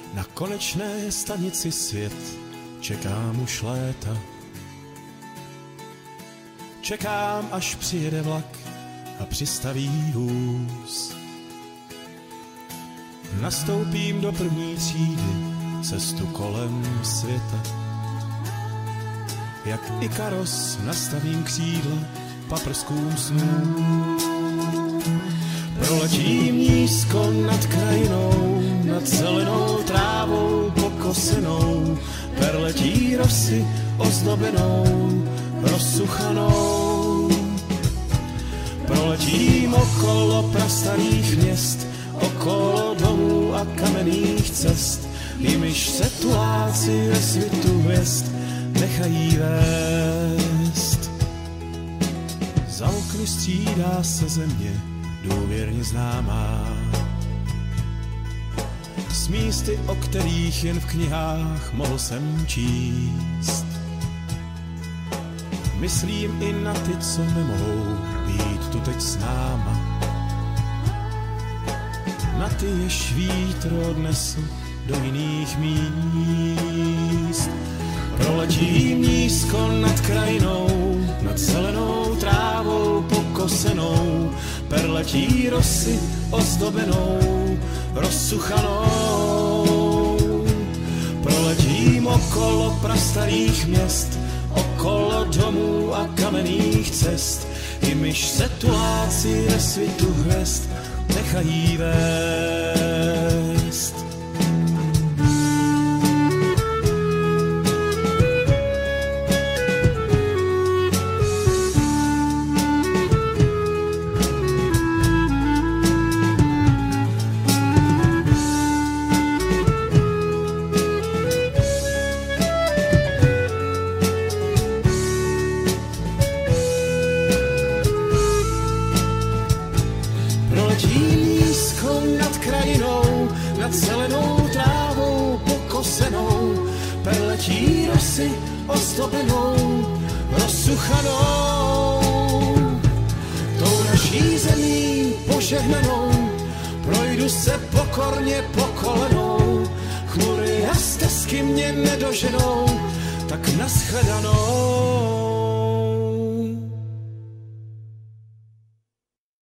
Na konečné stanici svět čekám už léta. Čekám, až přijede vlak a přistaví vůz. Nastoupím do první třídy, cestu kolem světa. Jak Ikaros nastavím křídla paprskům snů. Proletím nízko nad krajinou, nad zelenou trávou pokosenou. Perletí rosy ozdobenou, rozsuchanou. Proletím okolo prastarých měst, okolo domů a kamenných cest, jimiž se tuláci ve svitu hvězd nechají vést. Za okny střídá se země důvěrně známá, s místy, o kterých jen v knihách mohl jsem číst. Myslím i na ty, co nemohou být tu teď s náma, na ty, jež vítr odnesl do jiných míst. Proletím nízko nad krajinou, nad zelenou trávou pokosenou. Perletí rosy ozdobenou, rozsuchanou. Proletím okolo prastarých měst, okolo domů a kamenných cest, jimiž se tuláci ve svitu hvězd nechají vést. Nad zelenou trávou pokosenou, perletí rosy ozdobenou, rozsuchanou. Tou naší zemí požehnanou projdu se pokorně po kolenou. Chmury a stezky mě nedoženou, tak nashledanou.